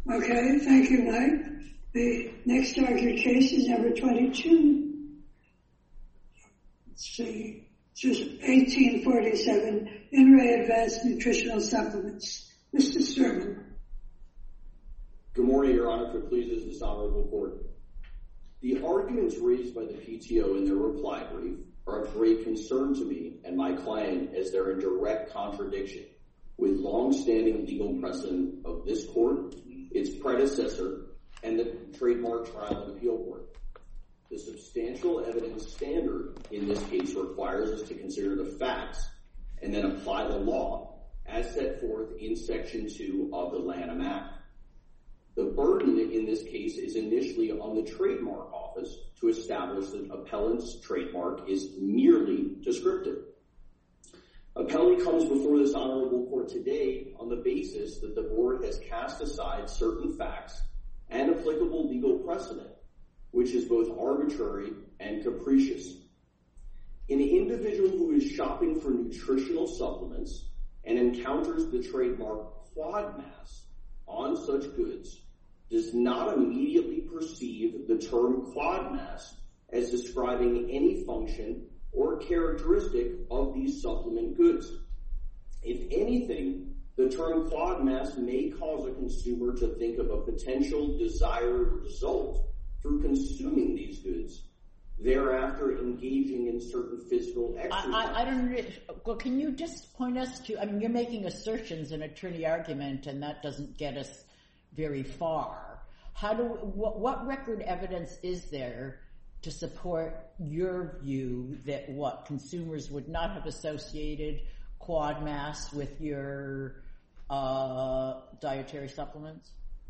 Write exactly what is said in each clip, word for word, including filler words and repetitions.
Okay, thank you, Mike. The next argued case is number twenty-two. Let's see. It's eighteen forty-seven, In Re Advanced Nutritional Supplements. Mister Sturman. Good morning, Your Honor. If it pleases this honorable court. The arguments raised by the P T O in their reply brief are of great concern to me and my client as they're in direct contradiction with long-standing legal precedent of this court, its predecessor, and the Trademark Trial and Appeal Board. The substantial evidence standard in this case requires us to consider the facts and then apply the law as set forth in Section two of the Lanham Act. The burden in this case is initially on the Trademark Office to establish that appellant's trademark is merely descriptive. Appellant comes before this honorable court today on the basis that the board has cast aside certain facts and applicable legal precedent, which is both arbitrary and capricious. An individual who is shopping for nutritional supplements and encounters the trademark QuadMass on such goods does not immediately perceive the term QuadMass as describing any function or characteristic of these supplement goods. If anything, the term QuadMass may cause a consumer to think of a potential desired result through consuming these goods, thereafter engaging in certain physical exercise. I, I, I don't really, well, can you just point us to, I mean, you're making assertions in attorney argument, and that doesn't get us very far. How do, what, what record evidence is there to support your view that what, consumers would not have associated QuadMass with your uh, dietary supplements?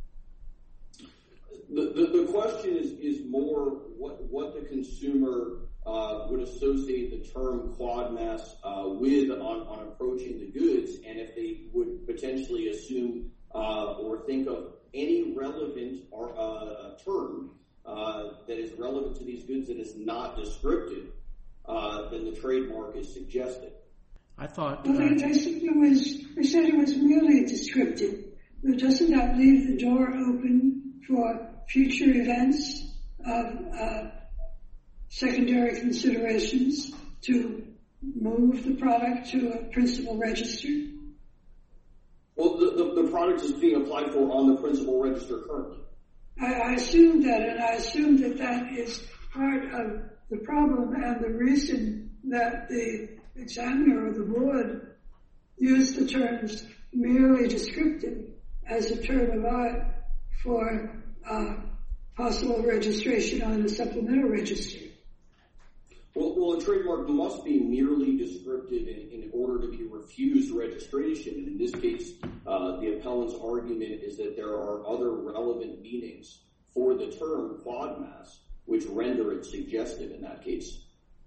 The, the, the question is, is more what, what the consumer uh, would associate the term QuadMass uh, with on, on approaching the goods, and if they would potentially assume uh, or think of any relevant or, uh, term uh, that is relevant to these goods that is not descriptive, uh, then the trademark is suggested. I thought... Well, they, they, said it was, they said it was merely descriptive. But doesn't that leave the door open for future events of uh, secondary considerations to move the product to a principal register? Well, the, the, the product is being applied for on the principal register currently. I, I assume that, and I assume that that is part of the problem and the reason that the examiner or the board used the terms merely descriptive as a term of art for uh, possible registration on the supplemental register. Well, well, a trademark must be merely descriptive in, in order to be refused registration. And in this case, uh, the appellant's argument is that there are other relevant meanings for the term QuadMass, which render it suggestive in that case.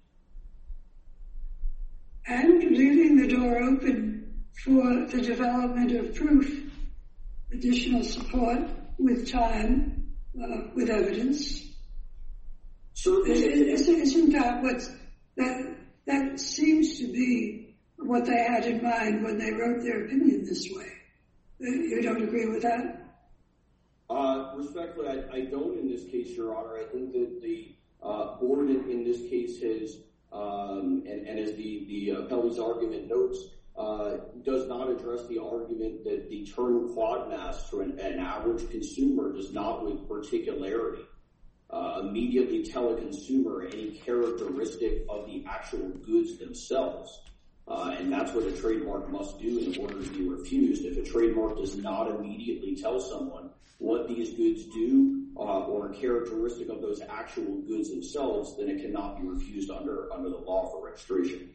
And leaving the door open for the development of proof, additional support with time, uh, with evidence. Certainly. Isn't, isn't that what, that, that seems to be what they had in mind when they wrote their opinion this way. You don't agree with that? Uh, respectfully, I, I don't in this case, Your Honor. I think that the uh, board in, in this case has, um, and, and as the, the appellee's argument notes, uh, does not address the argument that the term QuadMass to an, an average consumer does not with particularity uh, immediately tell a consumer any characteristic of the actual goods themselves. Uh, and that's what a trademark must do in order to be refused. If a trademark does not immediately tell someone what these goods do uh, or a characteristic of those actual goods themselves, then it cannot be refused under, under the law for registration.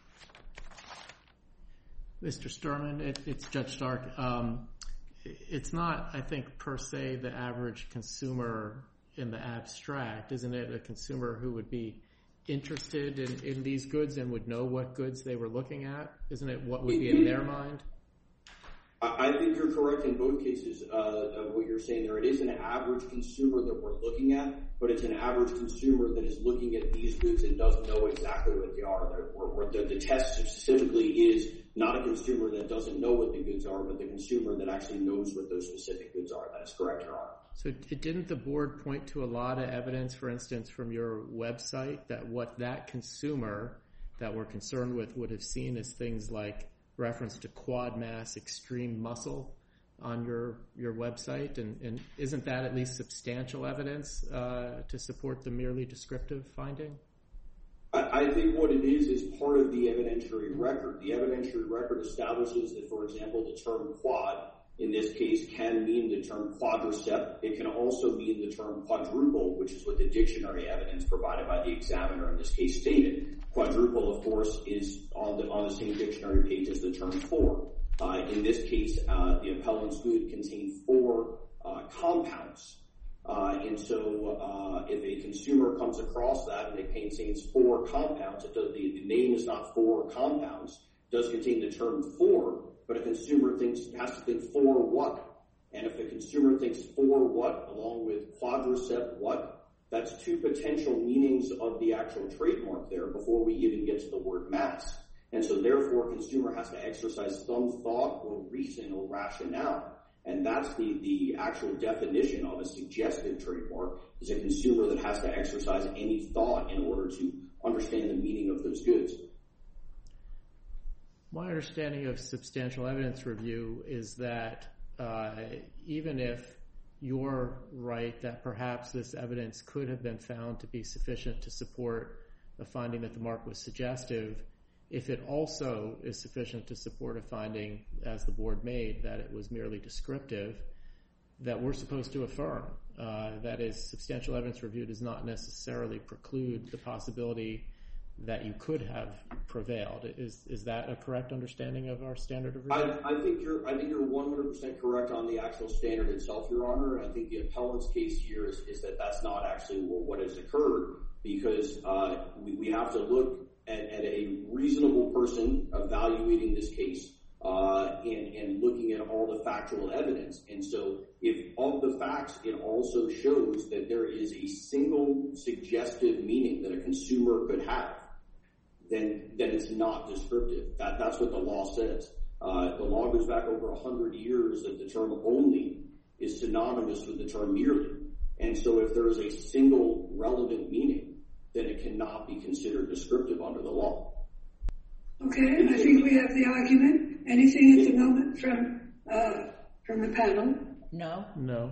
Mister Sturman, it, it's Judge Stark. Um, it's not, I think, per se the average consumer in the abstract. Isn't it a consumer who would be interested in, in these goods and would know what goods they were looking at? Isn't it what would be in their mind? I think you're correct in both cases uh, of what you're saying there. It is an average consumer that we're looking at, but it's an average consumer that is looking at these goods and doesn't know exactly what they are. Where, where the, the test specifically is not a consumer that doesn't know what the goods are, but the consumer that actually knows what those specific goods are. That is correct, Your Honor. So didn't the board point to a lot of evidence, for instance, from your website, that what that consumer that we're concerned with would have seen as things like reference to quad mass, extreme muscle on your your website? And, and isn't that at least substantial evidence uh, to support the merely descriptive finding? I think what it is is part of the evidentiary record. The evidentiary record establishes that, for example, the term quad, in this case, can mean the term quadricep. It can also mean the term quadruple, which is what the dictionary evidence provided by the examiner in this case stated. Quadruple, of course, is on the on the same dictionary page as the term four. Uh, in this case, uh, the appellant's good contained four uh, compounds. Uh, and so uh, if a consumer comes across that and it contains four compounds, it does, the, the name is not four compounds, it does contain the term four, but a consumer thinks has to think for what? And if a consumer thinks for what, along with quadricep what, that's two potential meanings of the actual trademark there before we even get to the word mass. And so therefore, a consumer has to exercise some thought or reason or rationale. And that's the, the actual definition of a suggestive trademark, is a consumer that has to exercise any thought in order to understand the meaning of those goods. My understanding of substantial evidence review is that uh, even if you're right that perhaps this evidence could have been found to be sufficient to support a finding that the mark was suggestive, if it also is sufficient to support a finding, as the board made, that it was merely descriptive, that we're supposed to affirm. Uh, that is, substantial evidence review does not necessarily preclude the possibility that you could have prevailed. Is is that a correct understanding of our standard of review? I, I think you're I think you're one hundred percent correct on the actual standard itself, Your Honor. I think the appellant's case here is, is that that's not actually what has occurred, because uh, we, we have to look at, at a reasonable person evaluating this case uh, and, and looking at all the factual evidence. And so if of the facts, it also shows that there is a single suggestive meaning that a consumer could have, then then it's not descriptive. That That's what the law says. Uh, the law goes back over one hundred years that the term only is synonymous with the term merely. And so if there is a single relevant meaning, then it cannot be considered descriptive under the law. Okay, and I think we have the argument. Anything at the moment from uh, from the panel? No. No.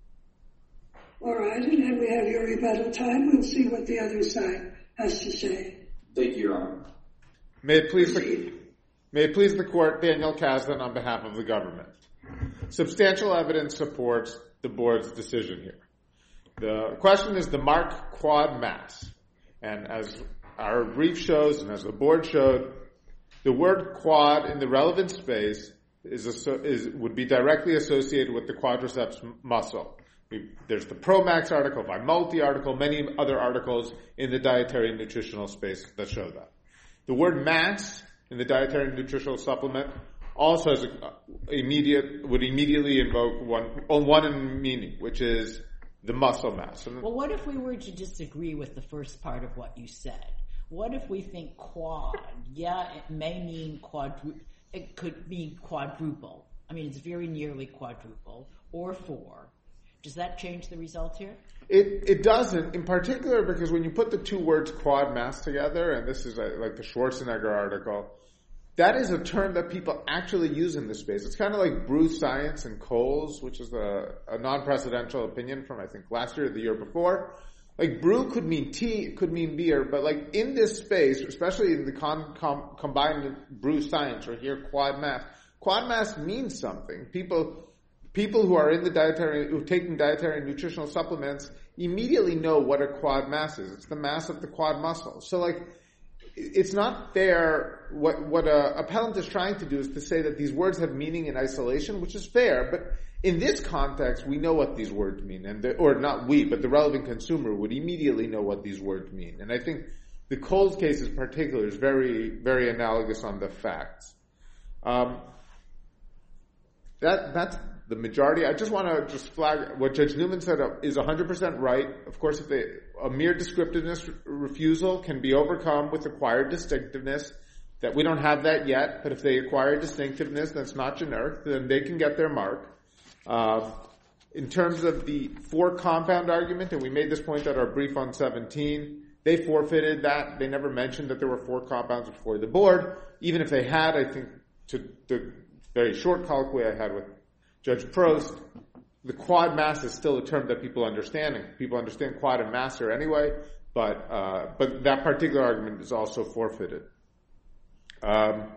All right, and then we have your rebuttal time. We'll see what the other side has to say. Thank you, Your Honor. May it please the, may it please the court, Daniel Kasdan on behalf of the government. Substantial evidence supports the board's decision here. The question is the mark quad mass. And as our brief shows and as the board showed, the word quad in the relevant space is, is would be directly associated with the quadriceps muscle. We, there's the ProMax article, by Multi article, many other articles in the dietary and nutritional space that show that. The word mass in the dietary and nutritional supplement also has a, immediate would immediately invoke one on one meaning, which is the muscle mass. Well, what if we were to disagree with the first part of what you said? What if we think quad, yeah, it may mean quadru- it could mean quadruple. I mean, it's very nearly quadruple, or four. Does that change the result here? It it doesn't, in particular because when you put the two words quad mass together, and this is like the Schwarzenegger article, that is a term that people actually use in this space. It's kind of like brew science and Coles, which is a, a non-presidential opinion from, I think, last year or the year before. Like, brew could mean tea, it could mean beer, but like in this space, especially in the con, com, combined brew science, or here quad mass, quad mass means something. People people who are in the dietary, who are taking dietary and nutritional supplements immediately know what a quad mass is. It's the mass of the quad muscle. So like, it's not fair. What what a appellant is trying to do is to say that these words have meaning in isolation, which is fair. But in this context, we know what these words mean, and the, or not we, but the relevant consumer would immediately know what these words mean. And I think the Coles case in particular is very very analogous on the facts. Um, that that's the majority. I just want to just flag what Judge Newman said is one hundred percent right. Of course, if they, a mere descriptiveness refusal can be overcome with acquired distinctiveness. that we don't have that yet, but if they acquire distinctiveness that's not generic, then they can get their mark. Um, in terms of the four compound argument, and we made this point at our brief on seventeen, they forfeited that. They never mentioned that there were four compounds before the board. Even if they had, I think, to the very short colloquy I had with Judge Prost, the quad mass is still a term that people understand. People understand quad and master anyway, but uh, but that particular argument is also forfeited. Um,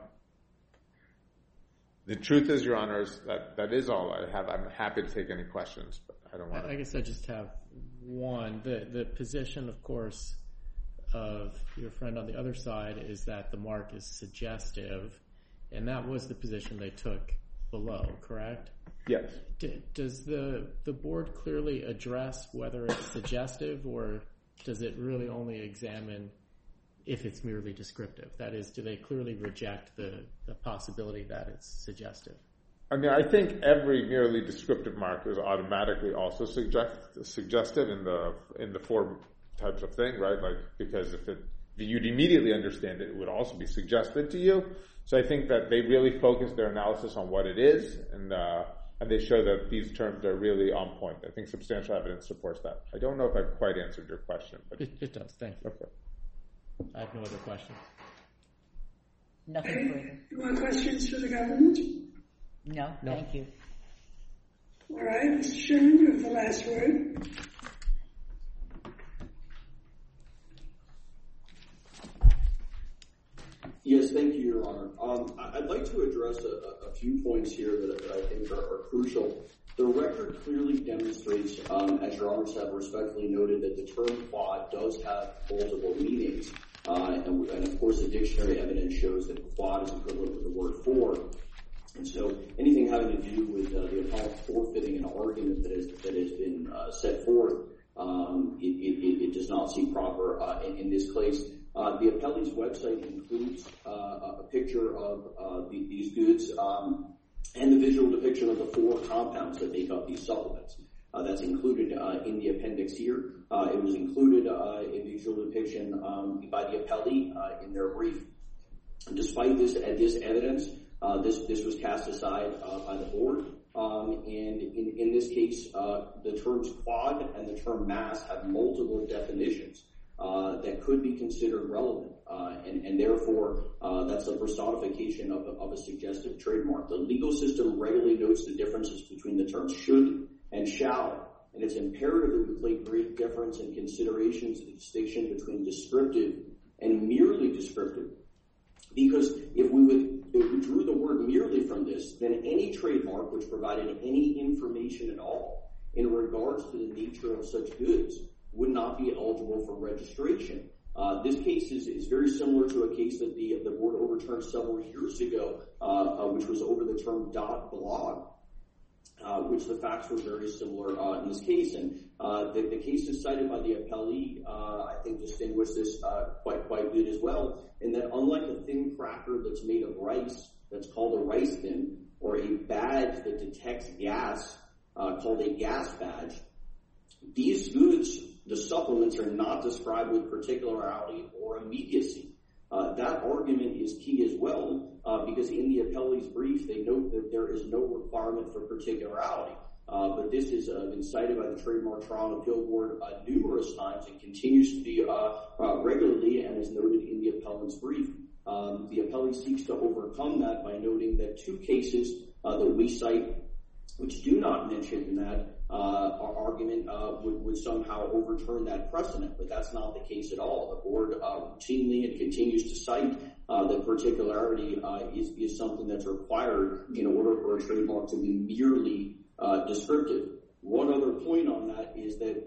the truth is, Your Honors, that, that is all I have. I'm happy to take any questions, but I don't want to. I guess I just have one. The, the position, of course, of your friend on the other side is that the mark is suggestive, and that was the position they took below, correct? Yes. D- does the the board clearly address whether it's suggestive, or does it really only examine if it's merely descriptive? That is, do they clearly reject the, the possibility that it's suggestive? I mean, I think every merely descriptive mark is automatically also suggest, suggestive in the in the four types of thing, right? Like, because if it if you'd immediately understand it, it would also be suggested to you. So I think that they really focus their analysis on what it is, and uh, and they show that these terms are really on point. I think substantial evidence supports that. I don't know if I've quite answered your question, but It, it does. Thank you. okay. I have no other questions. Nothing Okay. further. More questions for the government? No, No. thank you. All right, Mister Sherman, you have the last word. Yes, thank you, Your Honor. Um, I'd like to address a, a few points here that, that I think are, are crucial. The record clearly demonstrates, um, as Your Honors have respectfully noted, that the term quad does have multiple meanings. Uh, and, and, of course, the dictionary evidence shows that quad is equivalent with the word four. And so anything having to do with uh, the appellant forfeiting an argument that, is, that has been uh, set forth, um, it, it, it does not seem proper uh, in, in this case. Uh, the appellee's website includes uh, a picture of uh, the, these goods um, and the visual depiction of the four compounds that make up these supplements. Uh, that's included uh, in the appendix here. Uh, it was included uh, a visual depiction um, by the appellee uh, in their brief. Despite this, uh, this evidence, uh, this this was cast aside uh, by the board. Um, and in, in this case, uh, the terms quad and the term mass have multiple definitions uh, that could be considered relevant. Uh, and, and therefore, uh, that's a personification of a, of a suggestive trademark. The legal system regularly notes the differences between the terms should and shall, and it's imperative that we place great deference and consideration to the distinction between descriptive and merely descriptive. Because if we would, if we drew the word merely from this, then any trademark which provided any information at all in regards to the nature of such goods would not be eligible for registration. Uh, this case is, is very similar to a case that the, the board overturned several years ago, uh, uh, which was over the term .blog. Uh, which the facts were very similar uh, in this case. And uh, the, the cases cited by the appellee, uh, I think, distinguish this uh, quite quite good as well, in that unlike a thin cracker that's made of rice, that's called a rice thin, or a badge that detects gas, uh, called a gas badge, these goods, the supplements, are not described with particularity or immediacy. Uh, that argument is key as well, uh, because in the appellee's brief, they note that there is no requirement for particularity. Uh, but this has uh, been cited by the Trademark Trial and Appeal Board uh, numerous times and continues to be uh, uh, regularly, and is noted in the appellant's brief. Um, the appellee seeks to overcome that by noting that two cases uh, that we cite, which do not mention that uh, our argument uh, would, would somehow overturn that precedent, but that's not the case at all. The board uh, routinely and continues to cite uh, that particularity uh, is, is something that's required in order for a trademark to be merely uh, descriptive. One other point on that is that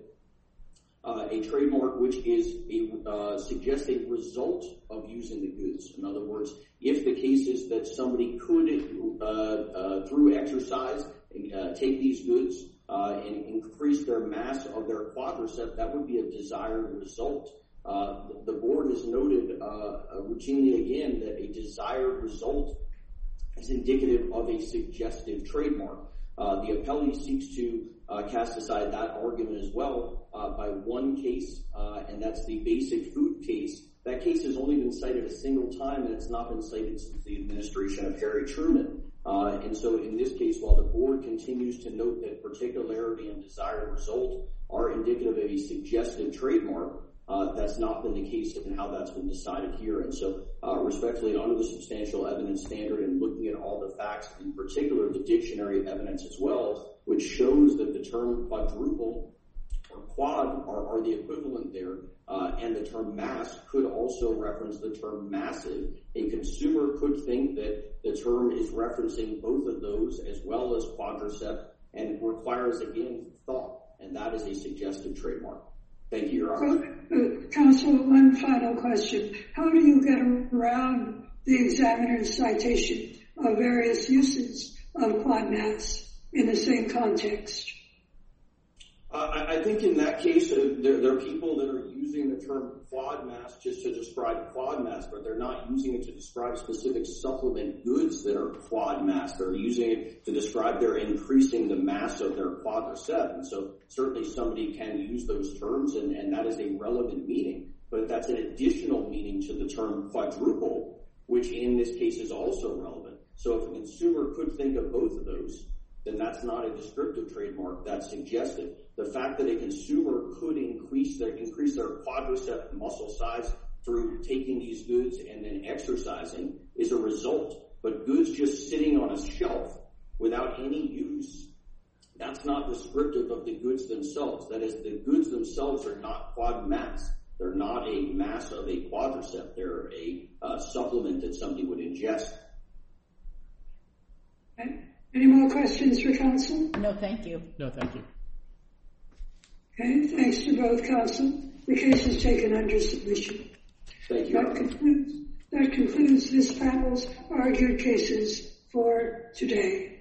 uh, a trademark which is a uh, suggests a result of using the goods. In other words, if the case is that somebody could, uh, uh, through exercise, uh, take these goods Uh, and increase their mass of their quadricep, that would be a desired result. Uh, the, the board has noted uh, routinely again that a desired result is indicative of a suggestive trademark. Uh, the appellee seeks to uh, cast aside that argument as well uh, by one case, uh, and that's the basic food case. That case has only been cited a single time, and it's not been cited since the administration of Harry Truman. Uh, and so in this case, while the board continues to note that particularity and desired result are indicative of a suggestive trademark, uh, that's not been the case in how that's been decided here. And so uh, respectfully, under the substantial evidence standard and looking at all the facts, in particular the dictionary evidence as well, which shows that the term quadruple or quad are, are the equivalent there, uh, and the term mass could also reference the term massive. A consumer could think that the term is referencing both of those as well as quadricep, and it requires, again, thought, and that is a suggestive trademark. Thank you, Your Honor. Uh, Counsel, one final question. How do you get around the examiner's citation of various uses of quad mass in the same context? Uh, I, I think in that case, uh, there, there are people that are using the term quad mass just to describe quad mass, but they're not using it to describe specific supplement goods that are quad mass. They're using it to describe they're increasing the mass of their quadricep. And so certainly somebody can use those terms, and, and that is a relevant meaning. But that's an additional meaning to the term quadruple, which in this case is also relevant. So if a consumer could think of both of those, then that's not a descriptive trademark, that's suggestive. The fact that a consumer could increase their increase their quadricep muscle size through taking these goods and then exercising is a result. But goods just sitting on a shelf without any use, that's not descriptive of the goods themselves. That is, the goods themselves are not quad mass. They're not a mass of a quadricep. They're a uh, supplement that somebody would ingest. Okay. Any more questions for counsel? No, thank you. No, thank you. Okay, thanks to both counsel. The case is taken under submission. Thank you. That concludes, that concludes this panel's argued cases for today.